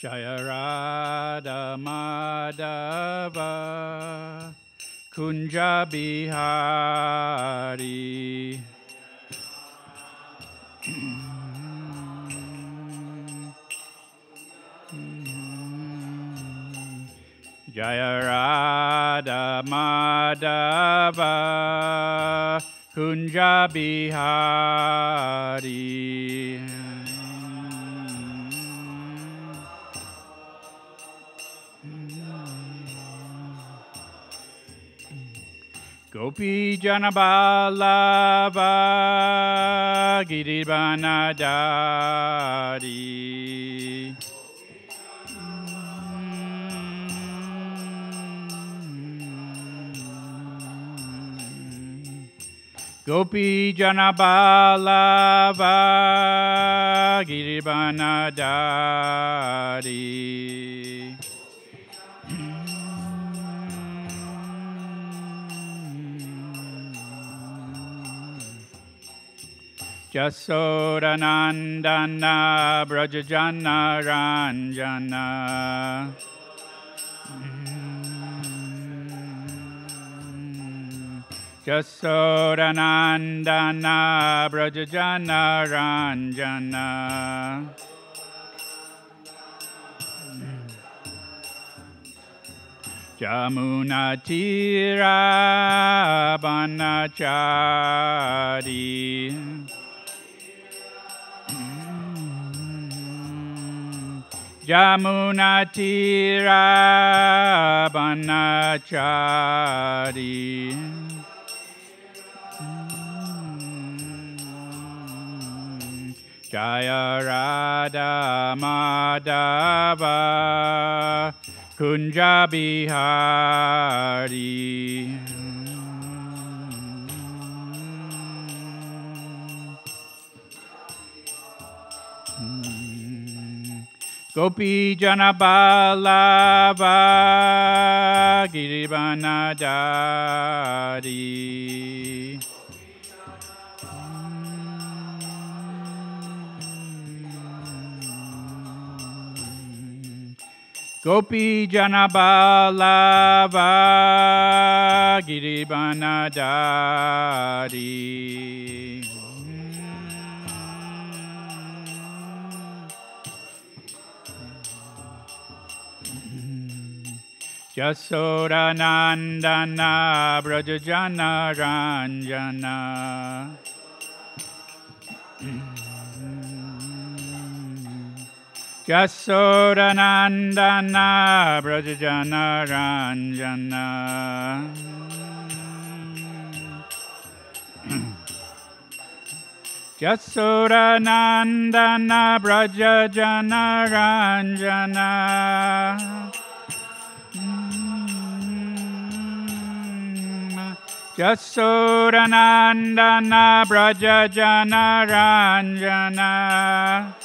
Jaya Radha Madhava Kunja Bihari Jaya Radha Madhava Kunja Bihari Gopi Janabalava Giribanadari Gopi Janabalava Giribanadari Jasodanandana Brajajana Ranjana Jasodanandana Brajajana Ranjana Jamuna Tira Banachari Jamuna Tira Banachari Jaya Radha Madhava Kunja Bihari Gopi Janabalava Giribanadari Gopi Janabalava Giribanadari Jasodanandana Brajajana Ranjana Jasodanandana Brajajana Ranjana Jasodanandana Brajajana Ranjana Jasodanandana Brajajana Ranjana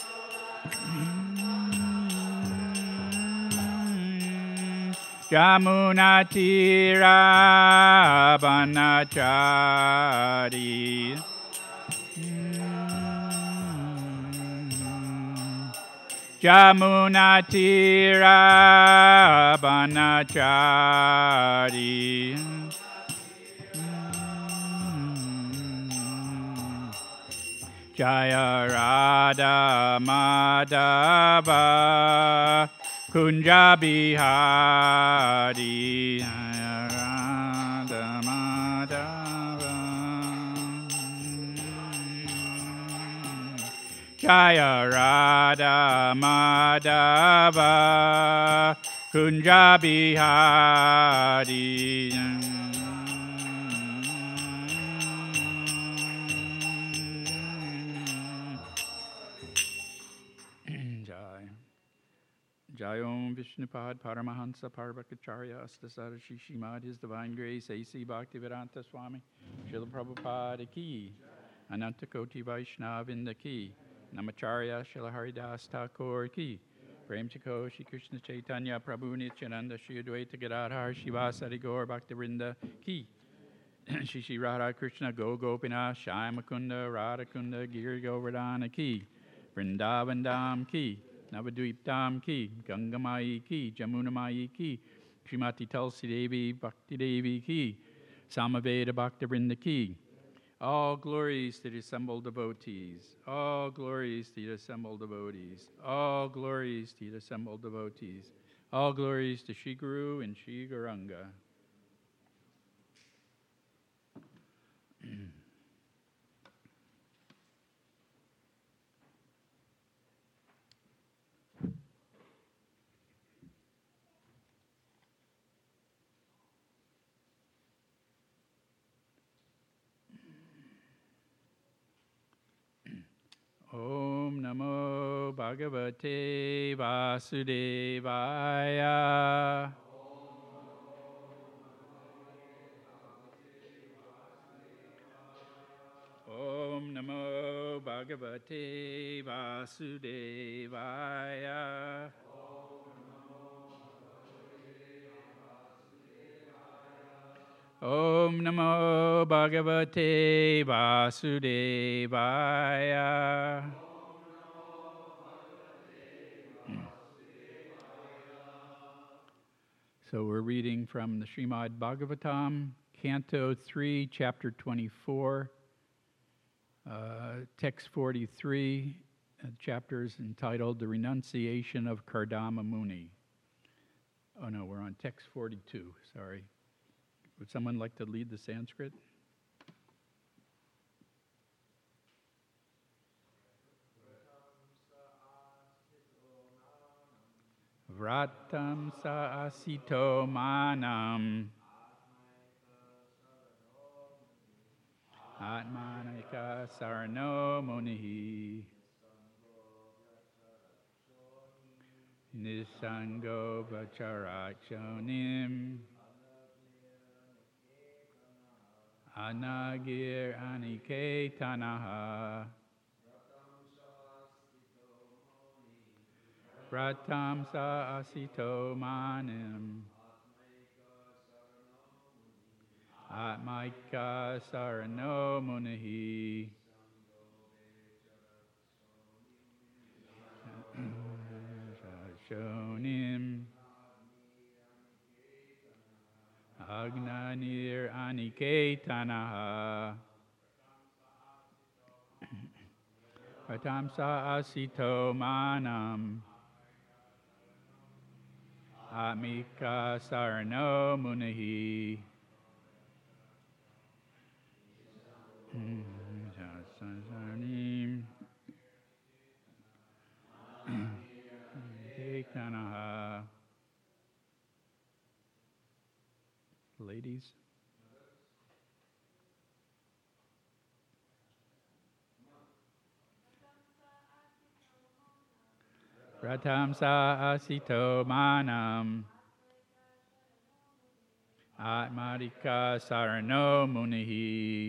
Jamuna Tira Banachari Jamuna Tira Banachari Jaya Radha Madhava Kunja Bihari Jaya Radha Madhava Jaya Radha Madhava Kunja Bihari Jai Om Vishnupad Paramahansa Parvakacharya Astasara Shishimad His Divine Grace A.C. Bhaktivedanta Swami Srila Prabhupada Ki Ananta Koti Vaishnavinda Ki Namacharya Srila Haridas Thakur Ki Prem Chiko Shri Krishna Chaitanya Prabhu Nityananda Shri Advaita Gadadhar Shivasari Gaur Bhaktivinoda Ki Shri Shri Radha Krishna Go Gopinath Shai Mukunda Radha Kunda Giri Govardhana Ki Vrindavan Dham Ki Navadviptam ki, Gangamai ki, Jamunamai ki, Srimati Tulsi Devi, Bhakti Devi ki, Samaveda Bhaktivinoda ki. All glories to the assembled devotees. All glories to the assembled devotees. All glories to the assembled devotees. All glories to Shri Guru and Shri Gauranga. Om Namo Bhagavate Vasudevaya. Om Namo Bhagavate Vasudevaya. Om Namo Bhagavate Vasudevaya. So we're reading from the Srimad Bhagavatam, Canto 3, Chapter 24, Text 43, chapters entitled The Renunciation of Kardama Muni. Oh no, we're on Text 42, sorry. Would someone like to lead the Sanskrit? Vratam sa asito manam Atmanika sarano munihi Nisango vacharachonim Anagir aniketanaha Pratam sa asito manim Atmaika sarano munihi Shonim Agnanir aniketanaha Pratam sa asito manam Atmika sarano munihi Sasanim Ekanaha. Ladies. Pratam sa asito manam Atmarika sarano munihi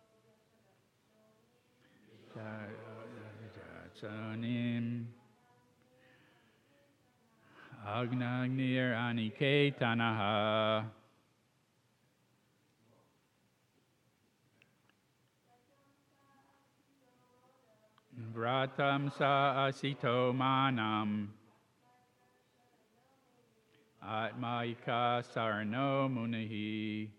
Sanim Agnagnir aniketanaha Vratam sa asito manam Atmaika sarano munihi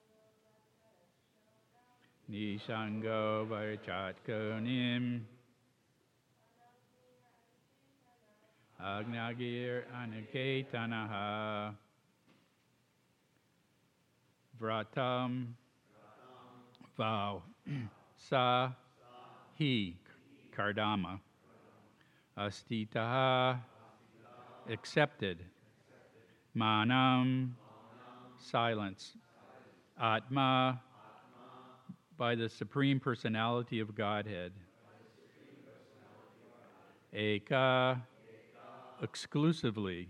Nishango varchatkonim Agnagir aniketanaha Vratam vow Sa he Kardama Astitaha accepted Manam silence Atma by the Supreme Personality of Godhead Eka exclusively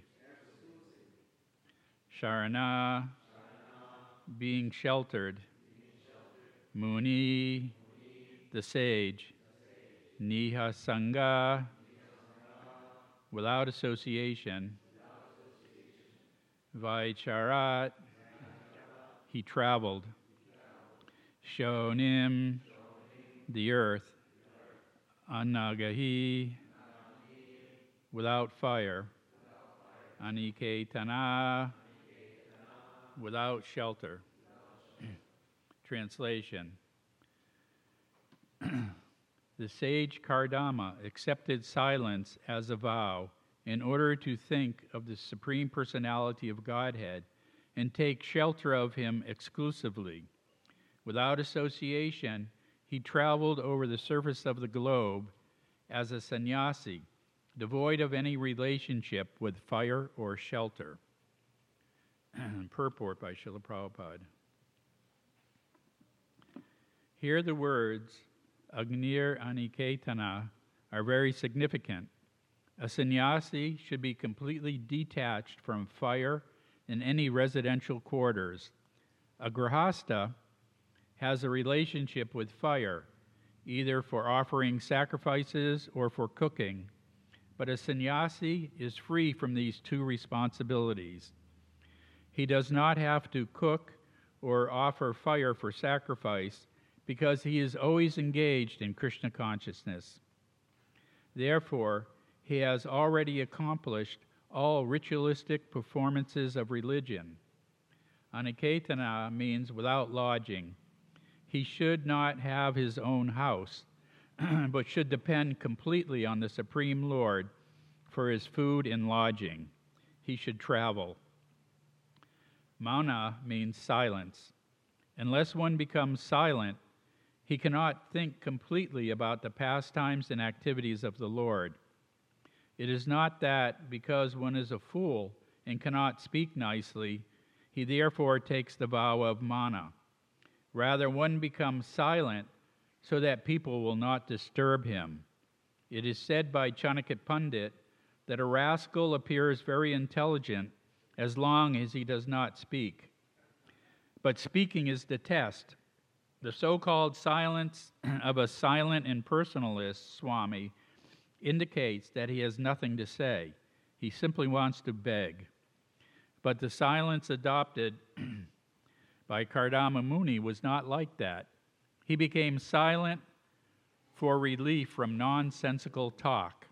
Sharana being sheltered Muni the sage Niha Sangha without association Vaicharat he traveled Shonim the earth Anagahi without fire. Aniketana, without shelter. Translation. The sage Kardama accepted silence as a vow in order to think of the Supreme Personality of Godhead and take shelter of him exclusively. Without association, he traveled over the surface of the globe as a sannyasi, devoid of any relationship with fire or shelter. Purport by Srila Prabhupada. Here the words Agnir Aniketana are very significant. A sannyasi should be completely detached from fire in any residential quarters. A grihasta has a relationship with fire, either for offering sacrifices or for cooking, but a sannyasi is free from these two responsibilities. He does not have to cook or offer fire for sacrifice because he is always engaged in Krishna consciousness. Therefore, he has already accomplished all ritualistic performances of religion. Aniketana means without lodging. He should not have his own house, but should depend completely on the Supreme Lord for his food and lodging. He should travel. Mauna means silence. Unless one becomes silent, he cannot think completely about the pastimes and activities of the Lord. It is not that because one is a fool and cannot speak nicely, he therefore takes the vow of mana. Rather, one becomes silent so that people will not disturb him. It is said by Chanakya Pandit that a rascal appears very intelligent as long as he does not speak. But speaking is the test. The so-called silence of a silent impersonalist, Swami, indicates that he has nothing to say. He simply wants to beg. But the silence adopted by Kardama Muni was not like that. He became silent for relief from nonsensical talk.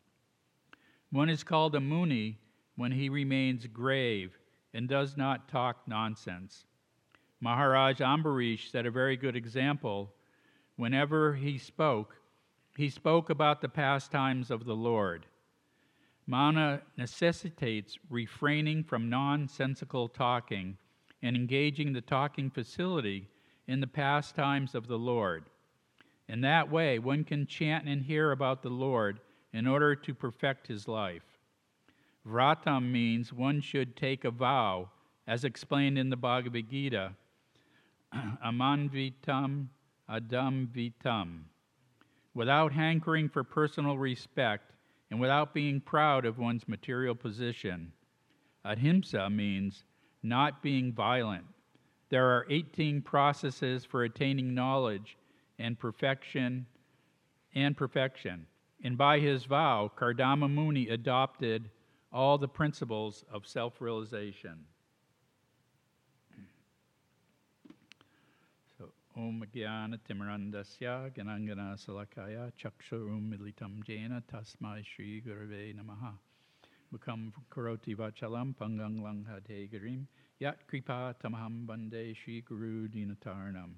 One is called a Muni when he remains grave and does not talk nonsense. Maharaj Ambarish set a very good example. Whenever he spoke about the pastimes of the Lord. Mana necessitates refraining from nonsensical talking and engaging the talking facility in the pastimes of the Lord. In that way, one can chant and hear about the Lord in order to perfect his life. Vratam means one should take a vow, as explained in the Bhagavad Gita, amanvitam adamvitam, without hankering for personal respect and without being proud of one's material position. Ahimsa means not being violent. There are 18 processes for attaining knowledge and perfection. And by his vow, Kardama Muni adopted all the principles of self-realization. Om Jnana Timirandasya Ganangana Salakaya Chakshurum Militam Jena Tasmai Shri Gurave Namaha Mukam Karoti Vachalam Pangang Langhate Garim Yat Kripa Tamaham Bande Shri Guru Dinatarnam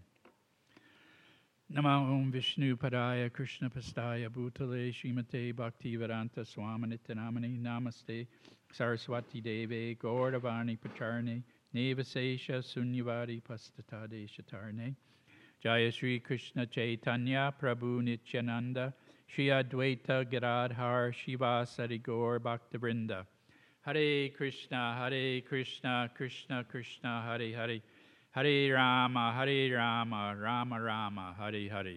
Nama Om Vishnu Padaya Krishna Pastaya Bhutale Srimate Bhaktivedanta Swamanitanamani Namaste Saraswati Deve Gaurdavani Pacharne Nevasesha Sunyavadi Pastatade Shatarne Jaya Shri Krishna Chaitanya Prabhu Nityananda Shri Advaita Giradhar Shiva Sarigaur Bhaktivinoda Hare Krishna Krishna Krishna Hare Hare Hare Rama Rama Rama Hare Hare.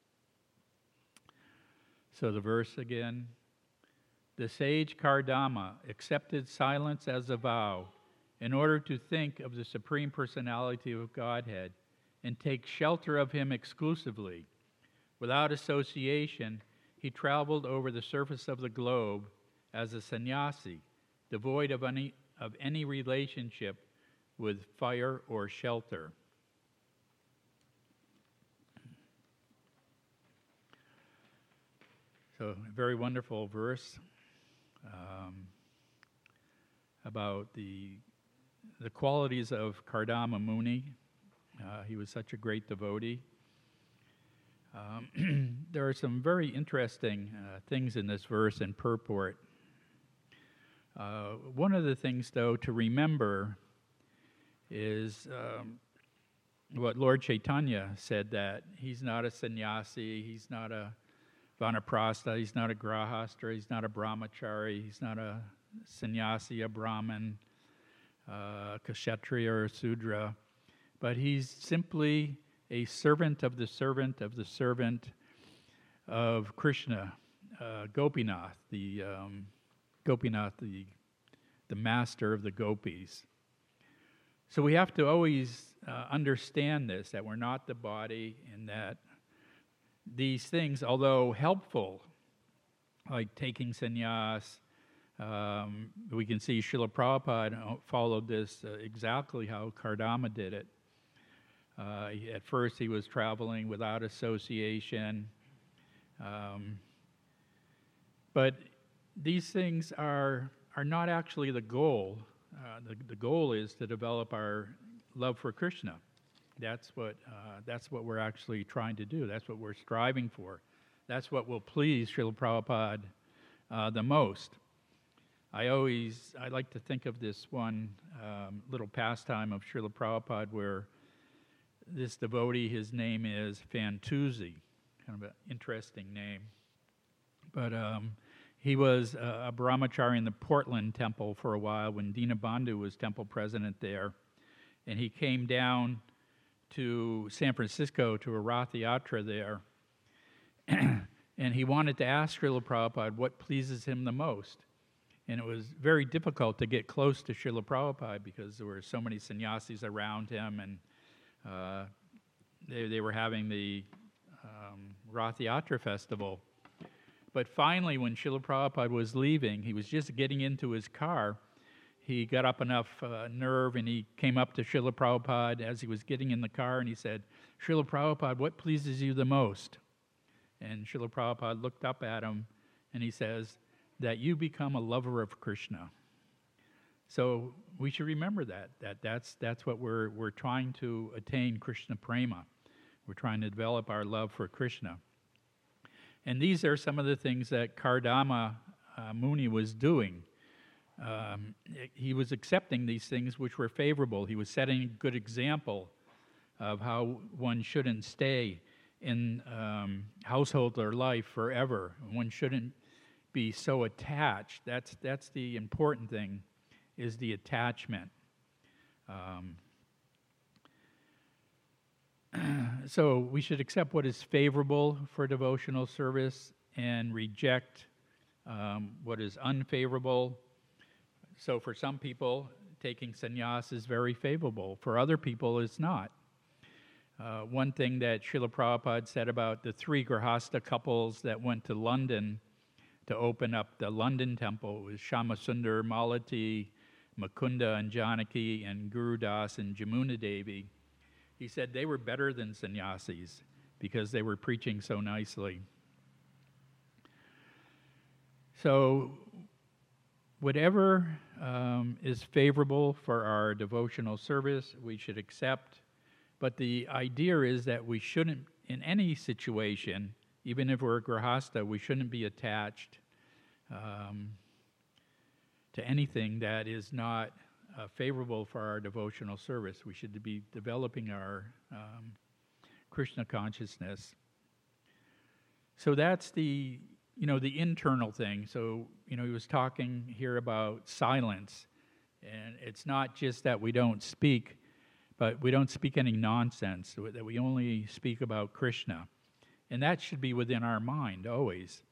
So the verse again. The sage Kardama accepted silence as a vow in order to think of the Supreme Personality of Godhead and take shelter of him exclusively. Without association, he traveled over the surface of the globe as a sannyasi, devoid of any relationship with fire or shelter. So, a very wonderful verse. about the qualities of Kardama Muni. He was such a great devotee. There are some very interesting things in this verse and purport. One of the things, though, to remember is what Lord Chaitanya said, that he's not a sannyasi, he's not a vanaprastha, he's not a grahastra, he's not a brahmachari, he's not a sannyasi, a brahmin, kshatriya or sudra, but he's simply a servant of the servant of the servant of Krishna, Gopinath, the master of the gopis. So we have to always understand this, that we're not the body, and that these things, although helpful, like taking sannyas, we can see Srila Prabhupada followed this exactly how Kardama did it. At first he was traveling without association, but these things are not actually the goal. The goal is to develop our love for Krishna. That's what we're actually trying to do. That's what we're striving for. That's what will please Srila Prabhupada the most. I like to think of this one little pastime of Srila Prabhupada where this devotee, his name is Fantuzzi, kind of an interesting name. But he was a brahmachari in the Portland temple for a while when Dinabandhu was temple president there. And he came down to San Francisco to a Rath Yatra there. And he wanted to ask Srila Prabhupada what pleases him the most. And it was very difficult to get close to Srila Prabhupada because there were so many sannyasis around him, and they were having the Rath Yatra festival. But finally, when Srila Prabhupada was leaving, he was just getting into his car. He got up enough nerve, and he came up to Srila Prabhupada as he was getting in the car, and he said, "Srila Prabhupada, what pleases you the most?" And Srila Prabhupada looked up at him, and he says, "That you become a lover of Krishna." So we should remember that's what we're trying to attain, Krishna prema. We're trying to develop our love for Krishna. And these are some of the things that Kardama Muni was doing. He was accepting these things which were favorable. He was setting a good example of how one shouldn't stay in household or life forever. One shouldn't be so attached. That's the important thing, is the attachment. So we should accept what is favorable for devotional service and reject what is unfavorable. So for some people, taking sannyas is very favorable. For other people, it's not. One thing that Srila Prabhupada said about the 3 Grahastha couples that went to London to open up the London temple was Shyamasundar, Malati, Mukunda and Janaki, and Guru Das and Jamuna Devi. He said they were better than sannyasis because they were preaching so nicely. So whatever is favorable for our devotional service, we should accept. But the idea is that we shouldn't, in any situation, even if we're a grahastha, we shouldn't be attached to anything that is not favorable for our devotional service. We should be developing our Krishna consciousness. So that's the internal thing. So, he was talking here about silence. And it's not just that we don't speak, but we don't speak any nonsense, that we only speak about Krishna. And that should be within our mind always.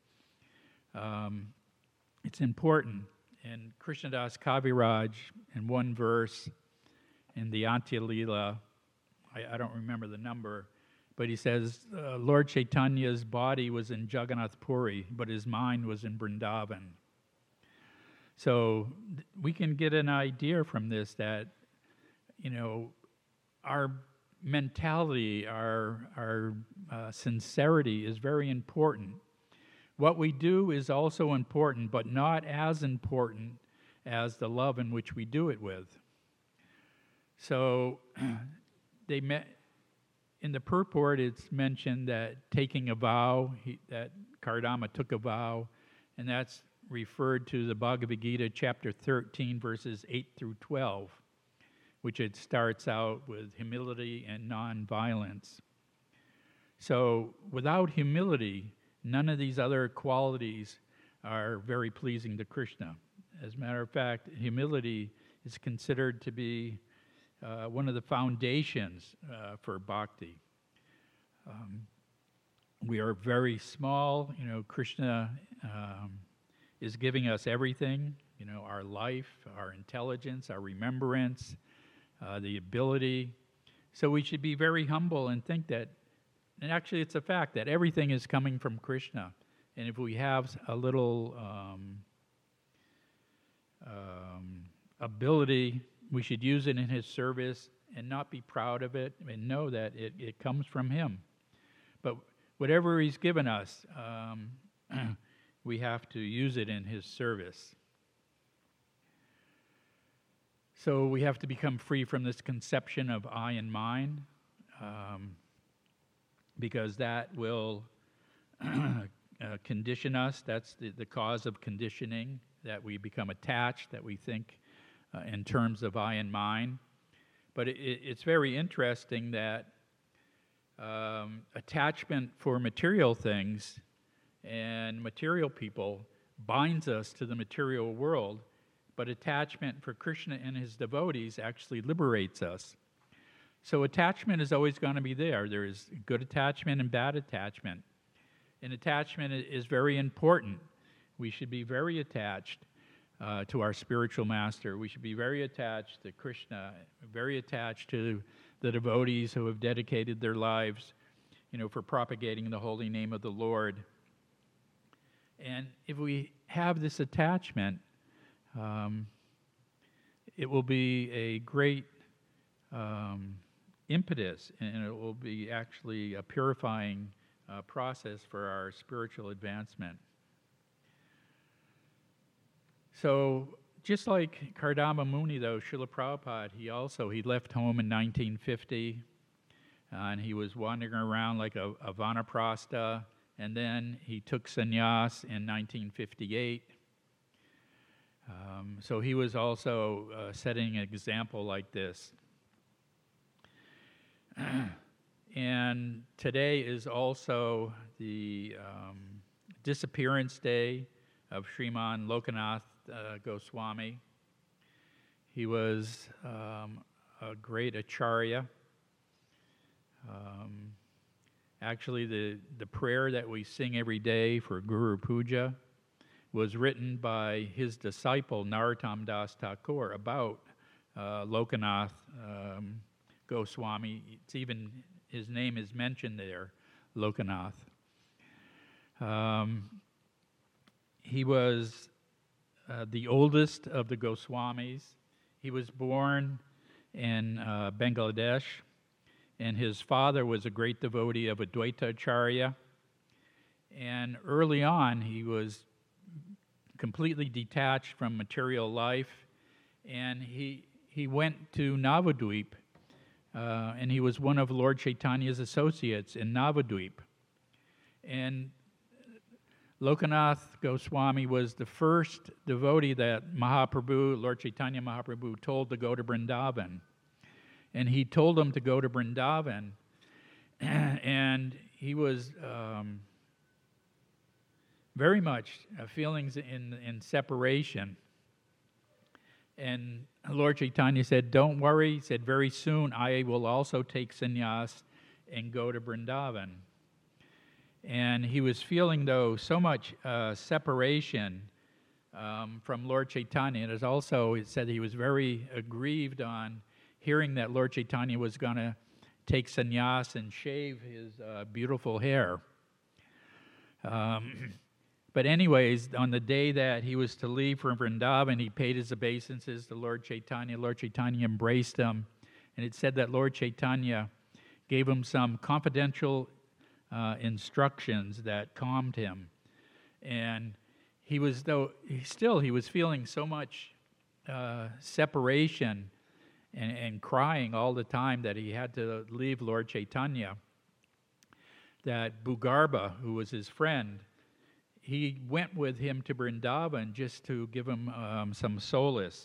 It's important. And Krishnadas Kaviraj, in one verse in the Antya Leela, I don't remember the number, but he says, Lord Chaitanya's body was in Jagannath Puri, but his mind was in Vrindavan. So we can get an idea from this that, our mentality, our sincerity is very important. what we do is also important, but not as important as the love in which we do it with. So they met in the purport. It's mentioned that taking a vow, that Kardama took a vow, and that's referred to the Bhagavad Gita, chapter 13, verses 8 through 12, which it starts out with humility and non-violence. So without humility, none of these other qualities are very pleasing to Krishna. As a matter of fact, humility is considered to be one of the foundations for bhakti. We are very small. Krishna is giving us everything, our life, our intelligence, our remembrance, the ability. So we should be very humble and think that, and actually it's a fact, that everything is coming from Krishna. And if we have a little ability, we should use it in His service and not be proud of it and know that it comes from Him. But whatever He's given us, we have to use it in His service. So we have to become free from this conception of I and mine, because that will condition us. That's the cause of conditioning, that we become attached, that we think in terms of I and mine. But it's very interesting that attachment for material things and material people binds us to the material world, but attachment for Krishna and His devotees actually liberates us. So attachment is always going to be there. There is good attachment and bad attachment. And attachment is very important. We should be very attached to our spiritual master. We should be very attached to Krishna, very attached to the devotees who have dedicated their lives, for propagating the holy name of the Lord. And if we have this attachment, it will be a great impetus, and it will be actually a purifying process for our spiritual advancement. So just like Kardama Muni, though, Srila Prabhupada, he left home in 1950, and he was wandering around like a vanaprastha, and then he took sannyas in 1958. So he was also setting an example like this. And today is also the disappearance day of Sriman Lokanath Goswami. He was a great acharya. Actually, the prayer that we sing every day for Guru Puja was written by his disciple Narottam Das Thakur about Lokanath Goswami. It's even, his name is mentioned there, Lokanath. He was the oldest of the Goswamis. He was born in Bangladesh, and his father was a great devotee of Advaita Acharya. And early on, he was completely detached from material life, and he went to Navadvip, and he was one of Lord Chaitanya's associates in Navadvip. And Lokanath Goswami was the first devotee that Mahaprabhu, Lord Chaitanya Mahaprabhu, told to go to Vrindavan. And he told him to go to Vrindavan, and he was very much feelings in separation. And Lord Chaitanya said, "Don't worry," he said, "very soon I will also take sannyas and go to Vrindavan." And he was feeling, though, so much separation from Lord Chaitanya. And it said he was very aggrieved on hearing that Lord Chaitanya was going to take sannyas and shave his beautiful hair. But anyways, on the day that he was to leave from Vrindavan, he paid his obeisances to Lord Chaitanya. Lord Chaitanya embraced him. And it said that Lord Chaitanya gave him some confidential instructions that calmed him. And he was feeling so much separation and crying all the time that he had to leave Lord Chaitanya, that Bhugarba, who was his friend, he went with him to Vrindavan just to give him some solace.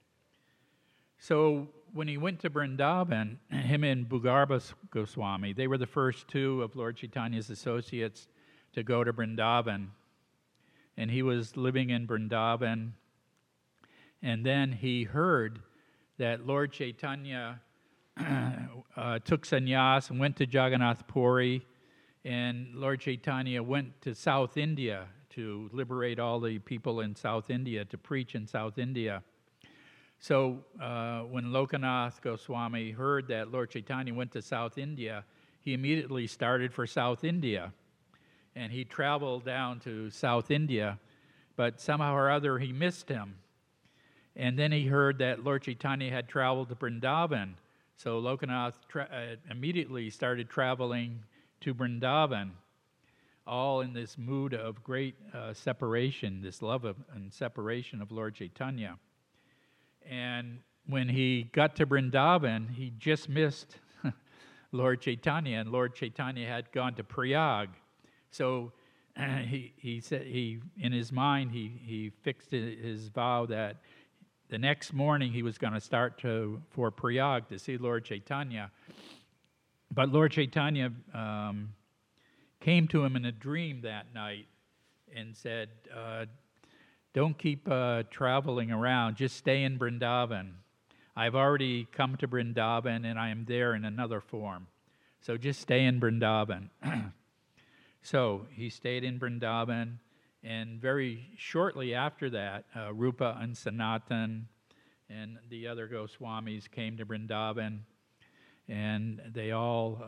So when he went to Vrindavan, him and Bhugarba Goswami, they were the first two of Lord Chaitanya's associates to go to Vrindavan. And he was living in Vrindavan. And then he heard that Lord Chaitanya took sannyas and went to Jagannath Puri. And Lord Chaitanya went to South India to liberate all the people in South India, to preach in South India. So when Lokanath Goswami heard that Lord Chaitanya went to South India, he immediately started for South India. And he traveled down to South India, but somehow or other he missed him. And then he heard that Lord Chaitanya had traveled to Vrindavan. So Lokanath immediately started traveling to Vrindavan, all in this mood of great separation, this love and separation of Lord Chaitanya. And when he got to Vrindavan, he just missed Lord Chaitanya, and Lord Chaitanya had gone to Prayag. So he said in his mind he fixed his vow that the next morning he was going to start for Prayag to see Lord Chaitanya. But Lord Chaitanya came to him in a dream that night and said, don't keep traveling around, just stay in Vrindavan. I've already come to Vrindavan and I am there in another form. So just stay in Vrindavan. So he stayed in Vrindavan, and very shortly after that, Rupa and Sanatan and the other Goswamis came to Vrindavan, and they all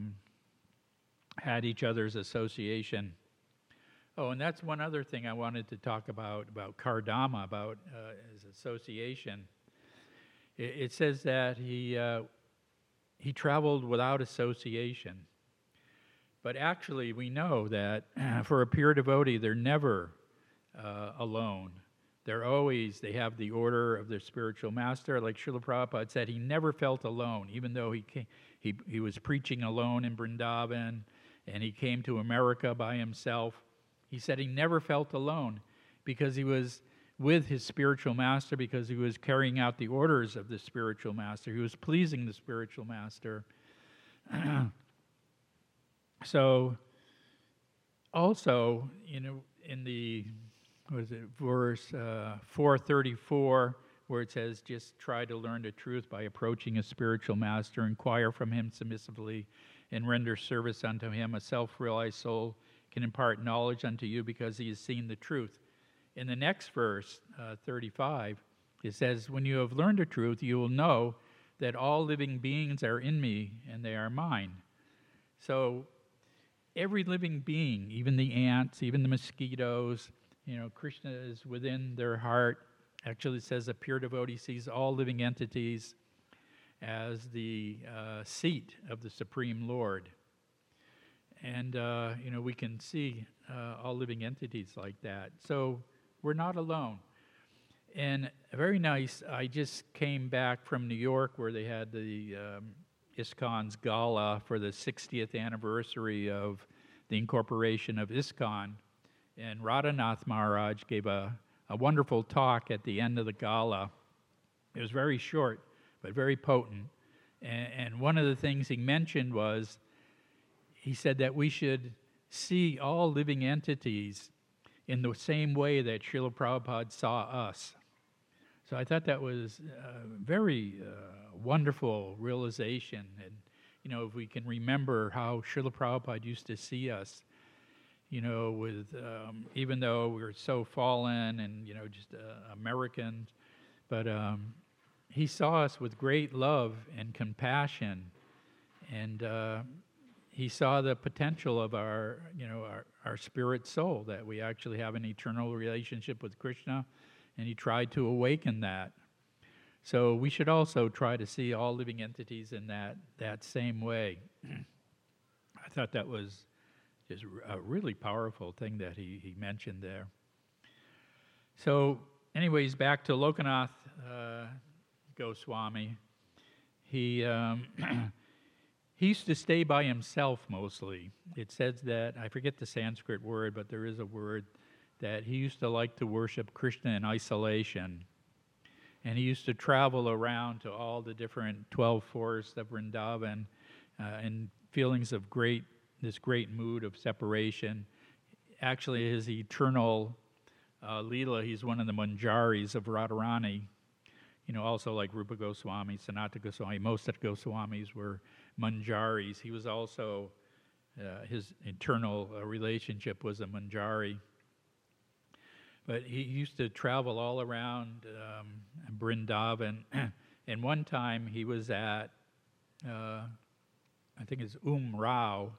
had each other's association. Oh, and that's one other thing I wanted to talk about Kardama, about his association. It says that he traveled without association. But actually, we know that for a pure devotee, they're never alone. They have the order of their spiritual master. Like Srila Prabhupada said, he never felt alone, even though he was preaching alone in Vrindavan, and he came to America by himself. He said he never felt alone because he was with his spiritual master, because he was carrying out the orders of the spiritual master. He was pleasing the spiritual master. So, also, in the verse 434, where it says, just try to learn the truth by approaching a spiritual master, inquire from him submissively, and render service unto him. A self-realized soul can impart knowledge unto you because he has seen the truth. In the next verse, 35, it says, when you have learned the truth, you will know that all living beings are in me and they are mine. So every living being, even the ants, even the mosquitoes, Krishna is within their heart. Actually, it says a pure devotee sees all living entities as the seat of the Supreme Lord. And, we can see all living entities like that. So we're not alone. And very nice, I just came back from New York where they had the ISKCON's gala for the 60th anniversary of the incorporation of ISKCON. And Radhanath Maharaj gave a wonderful talk at the end of the gala. It was very short, but very potent. And one of the things he mentioned was, he said that we should see all living entities in the same way that Srila Prabhupada saw us. So I thought that was a very wonderful realization. And, if we can remember how Srila Prabhupada used to see us, with even though we were so fallen and, just Americans, but he saw us with great love and compassion, and he saw the potential of our spirit soul, that we actually have an eternal relationship with Krishna, and he tried to awaken that. So we should also try to see all living entities in that same way. I thought that was Just a really powerful thing that he mentioned there. So, anyways, back to Lokanath Goswami. He he used to stay by himself mostly. It says that, I forget the Sanskrit word, but there is a word that he used to like to worship Krishna in isolation. And he used to travel around to all the different 12 forests of Vrindavan in feelings of this great mood of separation. Actually, his eternal Leela, he's one of the Manjaris of Radharani. Also like Rupa Goswami, Sanatana Goswami, most of the Goswamis were Manjaris. He was also, his eternal relationship was a Manjari. But he used to travel all around Vrindavan. And one time he was at, I think it's Rao,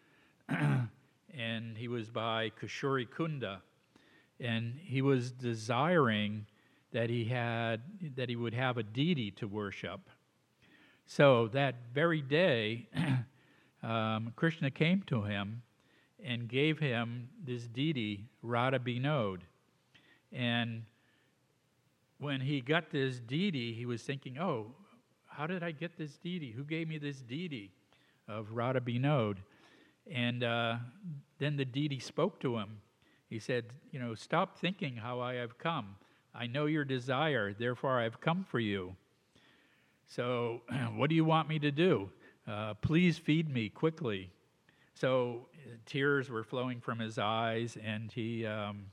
and he was by Kashuri Kunda. And he was desiring that he would have a deity to worship. So that very day, Krishna came to him and gave him this deity, Radha Binod. And when he got this deity, he was thinking, oh, how did I get this deity? Who gave me this deity of Radha Binod? And then the deity spoke to him. He said, stop thinking how I have come. I know your desire, therefore I have come for you. So what do you want me to do? Please feed me quickly. So tears were flowing from his eyes, and he,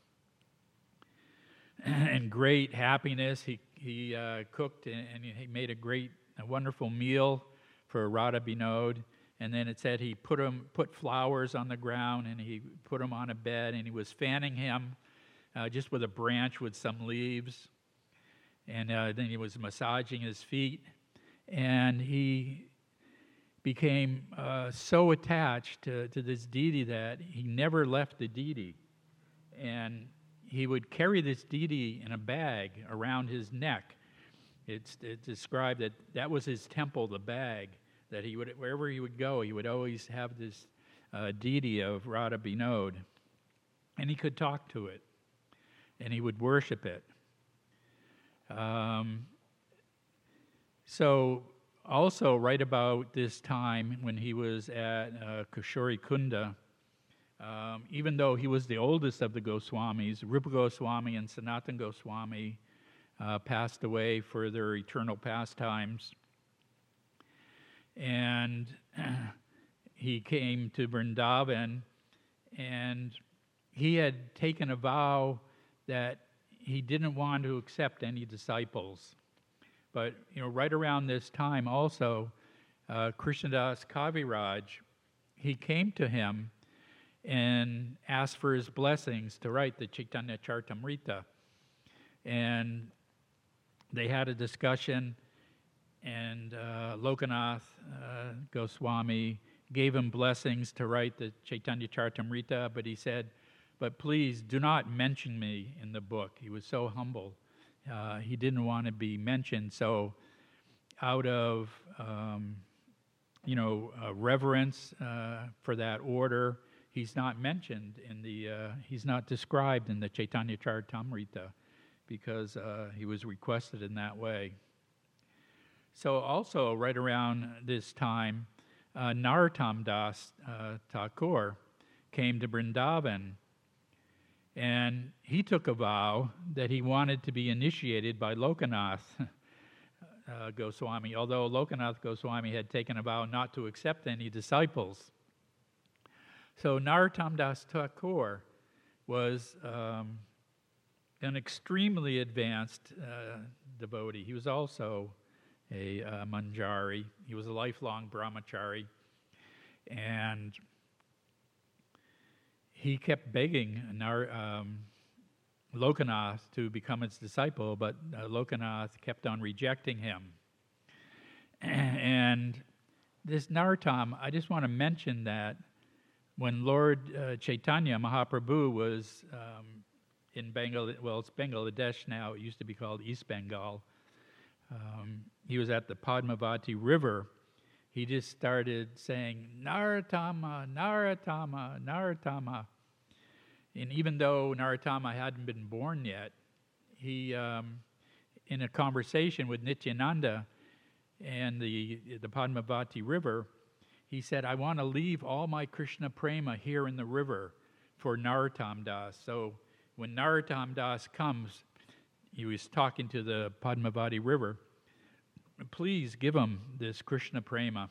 in great happiness, he cooked and he made a wonderful meal for Radha Binod. And then it said he put flowers on the ground, and he put them on a bed, and he was fanning him just with a branch with some leaves. And then he was massaging his feet. And he became so attached to this deity that he never left the deity. And he would carry this deity in a bag around his neck. It's described that was his temple, the bag, that he would, wherever he would go, he would always have this deity of Radha Binod. And he could talk to it. And he would worship it. So also right about this time when he was at Kashuri Kunda, even though he was the oldest of the Goswamis, Rupa Goswami and Sanatana Goswami passed away for their eternal pastimes. And he came to Vrindavan, and he had taken a vow that he didn't want to accept any disciples. But right around this time also, Krishnadas Kaviraj, he came to him and asked for his blessings to write the Chaitanya Charitamrita. And they had a discussion, and Lokanath Goswami gave him blessings to write the Chaitanya Charitamrita, but he said, but please do not mention me in the book. He was so humble. He didn't want to be mentioned. So out of, reverence for that order, he's not mentioned he's not described in the Chaitanya Charitamrita because he was requested in that way. So also right around this time, Narottam Das Thakur came to Vrindavan, and he took a vow that he wanted to be initiated by Lokanath Goswami, although Lokanath Goswami had taken a vow not to accept any disciples. So Narottam Das Thakur was an extremely advanced devotee. He was also a Manjari. He was a lifelong brahmachari. And he kept begging Lokanath to become his disciple, but Lokanath kept on rejecting him. And this Narottam, I just want to mention that when Lord Chaitanya Mahaprabhu was in it's Bangladesh now, it used to be called East Bengal, he was at the Padmavati River, he just started saying, Narottama, Narottama, Narottama. And even though Narottama hadn't been born yet, he, in a conversation with Nityananda and the Padmavati River, he said, I want to leave all my Krishna prema here in the river for Narottam Das. So when Narottam Das comes, he was talking to the Padmavati River, please give him this Krishna prema.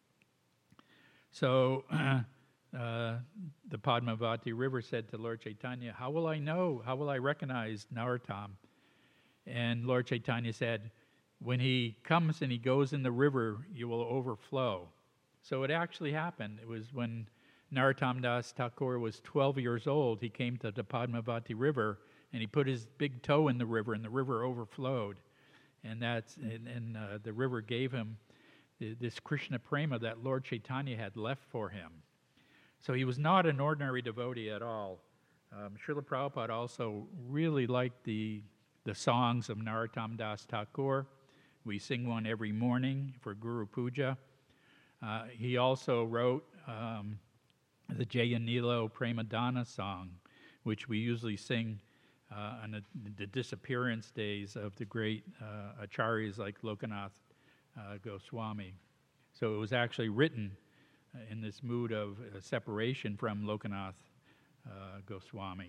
So the Padmavati River said to Lord Chaitanya, how will I know? How will I recognize Narottam? And Lord Chaitanya said, when he comes and he goes in the river, you will overflow. So it actually happened. It was when Narottam Das Thakur was 12 years old, he came to the Padmavati River, and he put his big toe in the river, and the river overflowed. And the river gave him this Krishna prema that Lord Chaitanya had left for him. So he was not an ordinary devotee at all. Srila Prabhupada also really liked the songs of Narottam Das Thakur. We sing one every morning for Guru Puja. He also wrote the Jayanilo Premadana song, which we usually sing on the disappearance days of the great acharyas like Lokanath Goswami. So it was actually written in this mood of separation from Lokanath Goswami.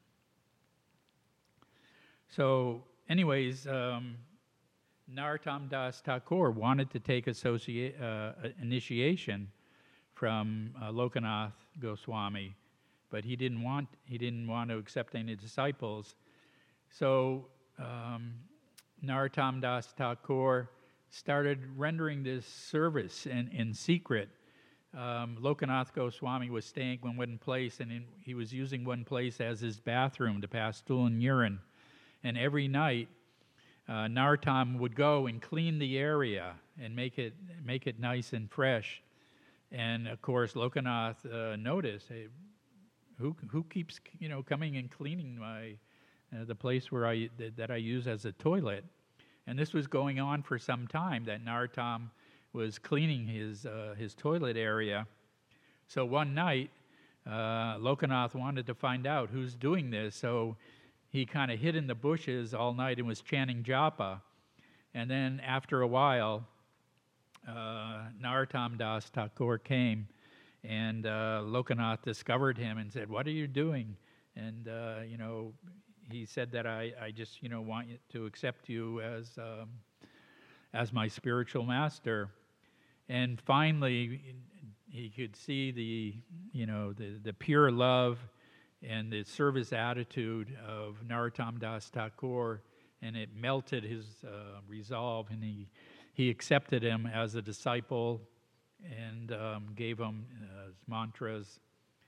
So anyways, Narottam Das Thakur wanted to take initiation from Lokanath Goswami, but he didn't want to accept any disciples. So Narottam Das Thakur started rendering this service in secret. Lokanath Goswami was staying in one place, and he was using one place as his bathroom to pass stool and urine. And every night, Narottam would go and clean the area and make it nice and fresh. And of course, Lokanath noticed, hey, who keeps coming and cleaning the place where that I use as a toilet? And this was going on for some time, that Narottam was cleaning his toilet area. So one night, Lokanath wanted to find out who's doing this, so he kind of hid in the bushes all night and was chanting japa. And then after a while, Narottam Das Thakur came, and Lokanath discovered him and said, "What are you doing?" And he said that I just want to accept you as my spiritual master. And finally, he could see the pure love and the service attitude of Narottam Das Thakur, and it melted his resolve, and he accepted him as a disciple and gave him his mantras.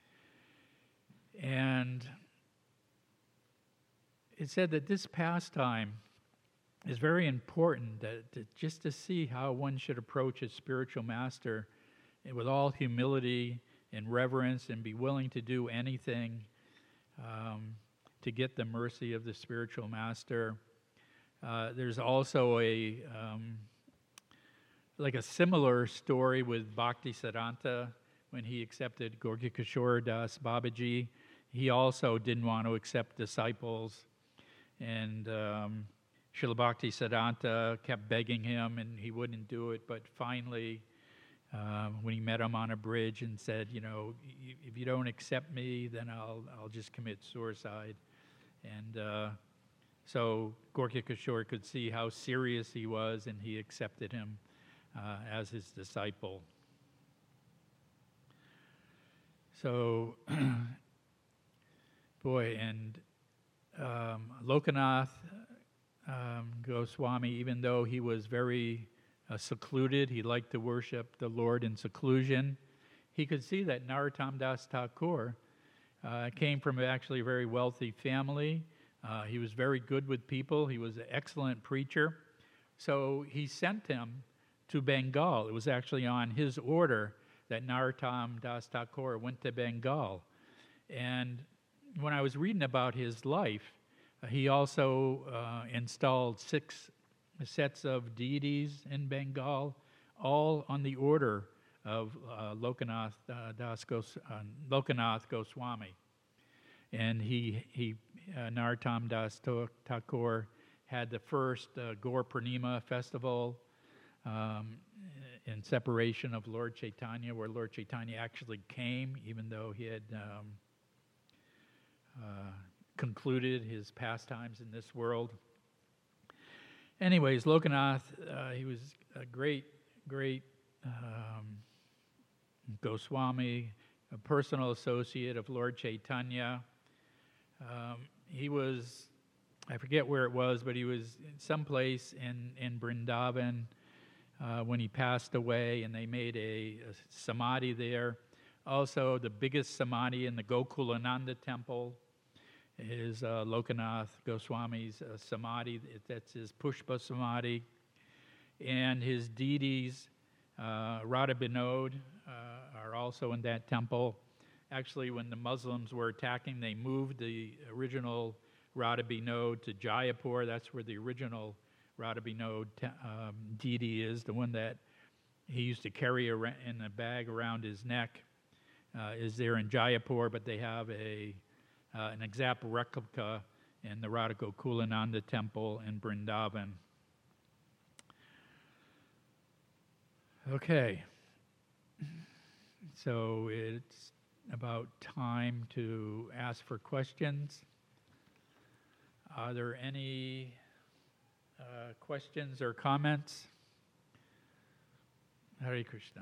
And it said that this pastime is very important, just to see how one should approach a spiritual master with all humility and reverence, and be willing to do anything to get the mercy of the spiritual master. There's also a similar story with Bhakti Siddhanta when he accepted Gorkha Kishore Das Babaji. He also didn't want to accept disciples, and Srila Bhakti Siddhanta kept begging him, and he wouldn't do it. But finally, when he met him on a bridge and said, if you don't accept me, then I'll just commit suicide. And so Gorkha Kishore could see how serious he was, and he accepted him as his disciple. So, Lokanath Goswami, even though he was very secluded, he liked to worship the Lord in seclusion, he could see that Narottam Das Thakur came from actually a very wealthy family. He was very good with people. He was an excellent preacher. So he sent him to Bengal. It was actually on his order that Narottam Das Thakur went to Bengal. And when I was reading about his life, he also installed 6 sets of deities in Bengal, all on the order of Lokanath Goswami. And Narottam Das Thakur had the first Gaur Purnima festival in separation of Lord Chaitanya, where Lord Chaitanya actually came, even though he had concluded his pastimes in this world. Anyways, Lokanath, he was a great Goswami, a personal associate of Lord Chaitanya. He was, I forget where it was, but he was someplace in Vrindavan when he passed away, and they made a samadhi there. Also, the biggest samadhi in the Gokulananda temple is Lokanath Goswami's samadhi. That's his Pushpa samadhi. And his deities, Radha Binod, are also in that temple. Actually, when the Muslims were attacking, they moved the original Radha Binod to Jayapur. That's where the original Radha Binod deity is, the one that he used to carry in a bag around his neck, is there in Jayapur, but they have an exact replica in the Radha Gokulananda temple in Vrindavan. Okay, so it's about time to ask for questions. Are there any questions or comments? Hare Krishna.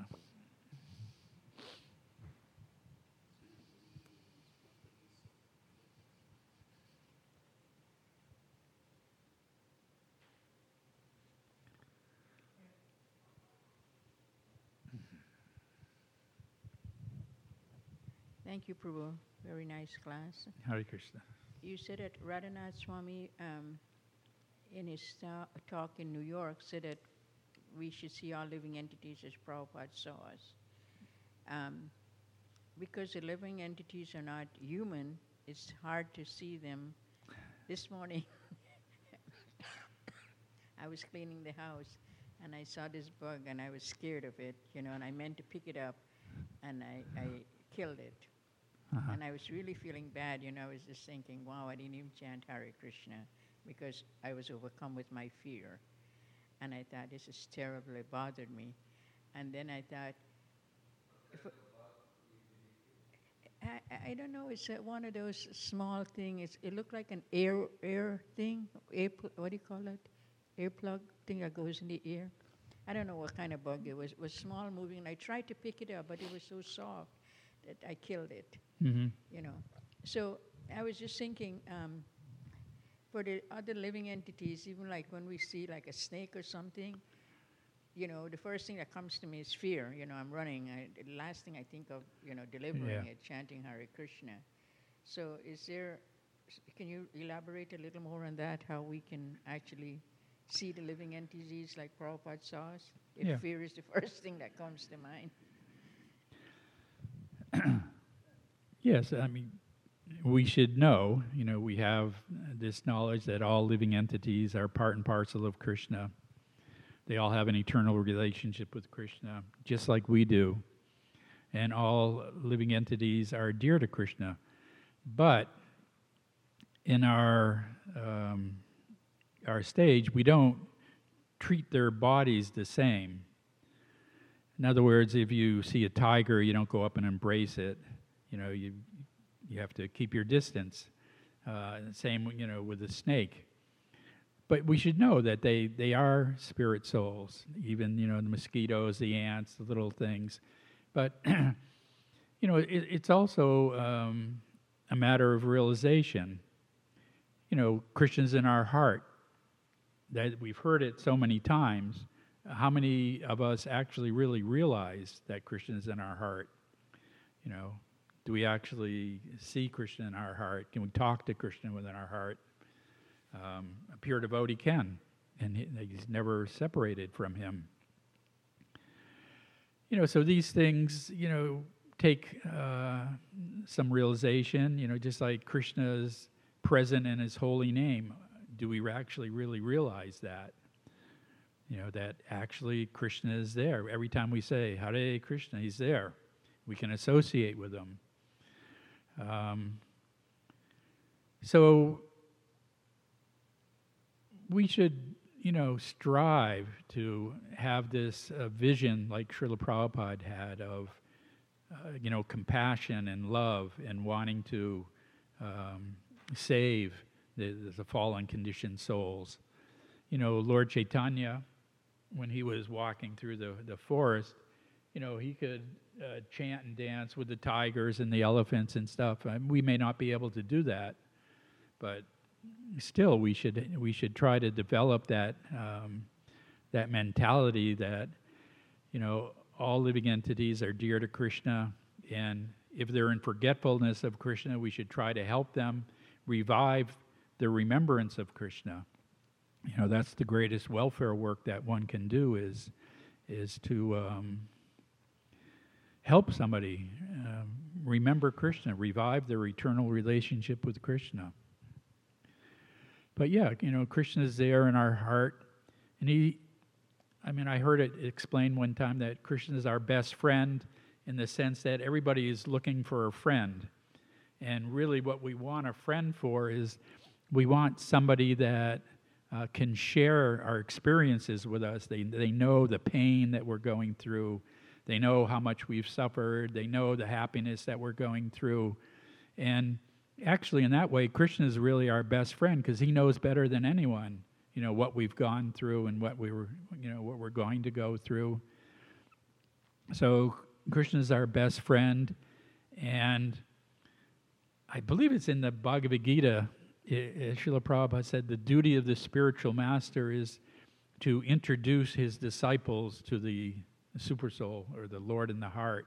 Thank you, Prabhu. Very nice class. Hare Krishna. You said that Radhanath Swami, in his talk in New York, said that we should see all living entities as Prabhupada saw us. Because the living entities are not human, it's hard to see them. This morning, I was cleaning the house, and I saw this bug, and I was scared of it, and I meant to pick it up, and I killed it. Uh-huh. And I was really feeling bad, I was just thinking, wow, I didn't even chant Hare Krishna because I was overcome with my fear. And I thought, this is terrible, it bothered me. And then I thought, I don't know, it's one of those small things. It looked like an air thing, what do you call it? Air plug thing that goes in the ear. I don't know what kind of bug it was. It was small moving, and I tried to pick it up, but it was so soft that I killed it. Mm-hmm. So I was just thinking, for the other living entities, even like when we see like a snake or something, the first thing that comes to me is fear. I'm running. The last thing I think of, delivering it, chanting Hare Krishna. So can you elaborate a little more on that, how we can actually see the living entities like Prabhupada saw us? If fear is the first thing that comes to mind. Yes, I mean, we should know, we have this knowledge that all living entities are part and parcel of Krishna. They all have an eternal relationship with Krishna, just like we do. And all living entities are dear to Krishna. But in our stage, we don't treat their bodies the same. In other words, if you see a tiger, you don't go up and embrace it. You have to keep your distance. Same, with a snake. But we should know that they are spirit souls. Even, the mosquitoes, the ants, the little things. But, it's also a matter of realization. Krishna's in our heart. That we've heard it so many times. How many of us actually really realize that Krishna is in our heart? Do we actually see Krishna in our heart? Can we talk to Krishna within our heart? A pure devotee can, and he's never separated from him. So these things, take some realization, just like Krishna is present in his holy name. Do we actually really realize that? that actually Krishna is there. Every time we say, Hare Krishna, he's there. We can associate with him. So we should, strive to have this vision like Srila Prabhupada had of, compassion and love and wanting to save the fallen conditioned souls. Lord Chaitanya, when he was walking through the forest, he could chant and dance with the tigers and the elephants and stuff. We may not be able to do that, but still we should try to develop that that mentality that all living entities are dear to Krishna, and if they're in forgetfulness of Krishna, we should try to help them revive the remembrance of Krishna. That's the greatest welfare work that one can do is to help somebody remember Krishna, revive their eternal relationship with Krishna. But yeah, Krishna's there in our heart, and I heard it explained one time that Krishna is our best friend in the sense that everybody is looking for a friend, and really what we want a friend for is we want somebody that can share our experiences with us. They know the pain that we're going through. They know how much we've suffered. They know the happiness that we're going through. And actually, in that way, Krishna is really our best friend because he knows better than anyone, what we've gone through and what we're going to go through. So Krishna is our best friend, and I believe it's in the Bhagavad Gita. Srila Prabhupada said the duty of the spiritual master is to introduce his disciples to the Supersoul or the Lord in the heart.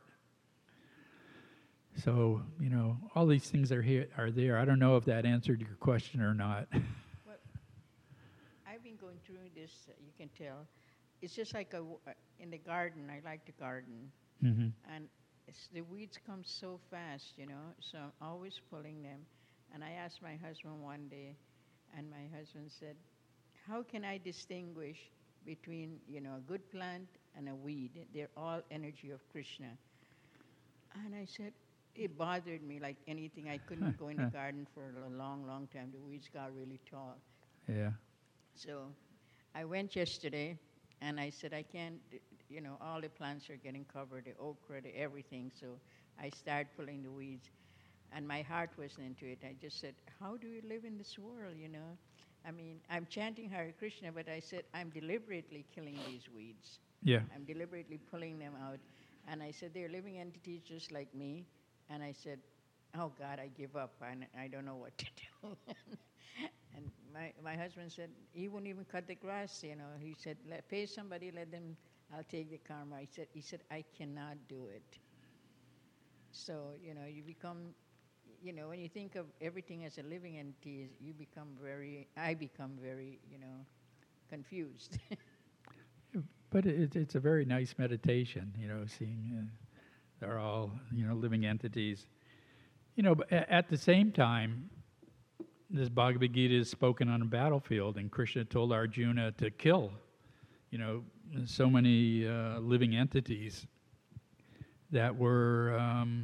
So, all these things are there. I don't know if that answered your question or not. Well, I've been going through this, you can tell. It's just like in the garden. I like to garden. Mm-hmm. And the weeds come so fast, so I'm always pulling them. And I asked my husband one day, and my husband said, how can I distinguish between, a good plant and a weed? They're all energy of Krishna. And I said, it bothered me like anything. I couldn't go in the garden for a long, long time. The weeds got really tall. Yeah. So I went yesterday, and I said, I can't, all the plants are getting covered, the okra, the everything. So I started pulling the weeds. And my heart wasn't into it. I just said, how do we live in this world, I'm chanting Hare Krishna, but I said, I'm deliberately killing these weeds. Yeah. I'm deliberately pulling them out. And I said, they're living entities just like me. And I said, oh, God, I give up. I don't know what to do. And my husband said, he wouldn't even cut the grass, He said, pay somebody, let them, I'll take the karma. He said, I cannot do it. So, you become... when you think of everything as a living entity, I become very, confused. But it's a very nice meditation, seeing they're all, living entities. But at the same time, this Bhagavad Gita is spoken on a battlefield, and Krishna told Arjuna to kill, so many living entities that were...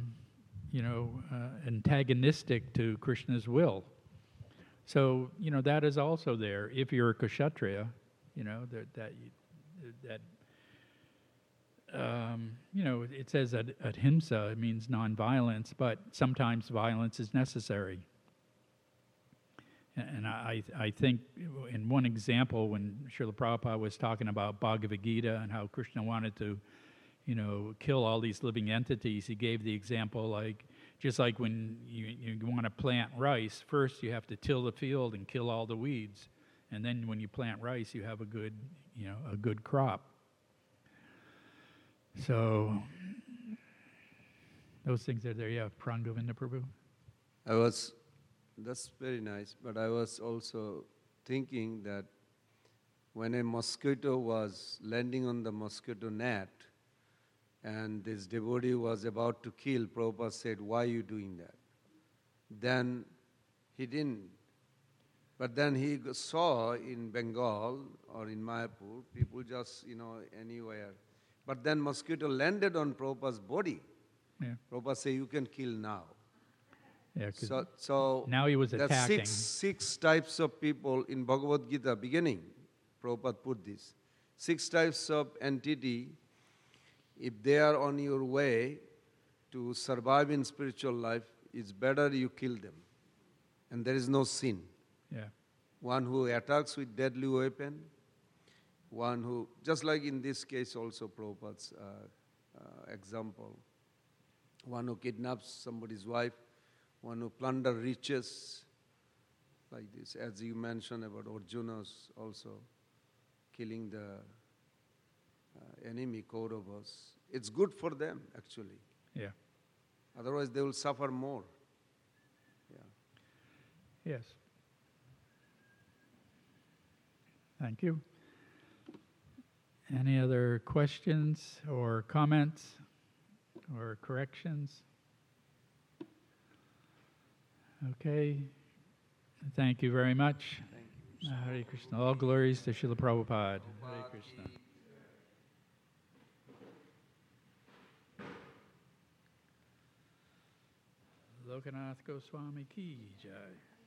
antagonistic to Krishna's will. So, that is also there. If you're a Kshatriya, it says that ahimsa, it means nonviolence, but sometimes violence is necessary. And I think in one example, when Srila Prabhupada was talking about Bhagavad Gita and how Krishna wanted to kill all these living entities, he gave the example just like when you want to plant rice, first you have to till the field and kill all the weeds, and then when you plant rice, you have a good crop. So those things are there. Yeah, Prangovinda Prabhu. That's very nice, but I was also thinking that when a mosquito was landing on the mosquito net, and this devotee was about to kill, Prabhupada said, why are you doing that? Then he didn't But then he saw in Bengal or in Mayapur, people just, anywhere. But then mosquito landed on Prabhupada's body. Yeah. Prabhupada said, you can kill now. Yeah, 'cause So now he was there are attacking. six types of people in Bhagavad Gita beginning. Prabhupada put this. 6 types of entity, if they are on your way to survive in spiritual life, it's better you kill them. And there is no sin. Yeah. One who attacks with deadly weapon, one who, just like in this case also Prabhupada's example, one who kidnaps somebody's wife, one who plunder riches, like this, as you mentioned about Arjuna's also killing the enemy Kauravas. It's good for them, actually. Yeah. Otherwise, they will suffer more. Yeah. Yes. Thank you. Any other questions or comments or corrections? Okay. Thank you very much. Thank you. Hare Krishna. All glories to Srila Prabhupada. Hare Krishna. Lokanath Goswami Ki Jai.